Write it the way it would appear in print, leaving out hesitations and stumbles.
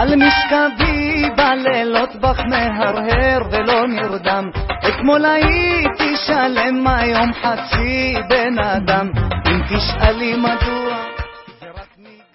על משכבי בלילות בך מהרהר ולא נרדם. אתמול הייתי שלם, היום חצי בן אדם. אם תשאלי מדוע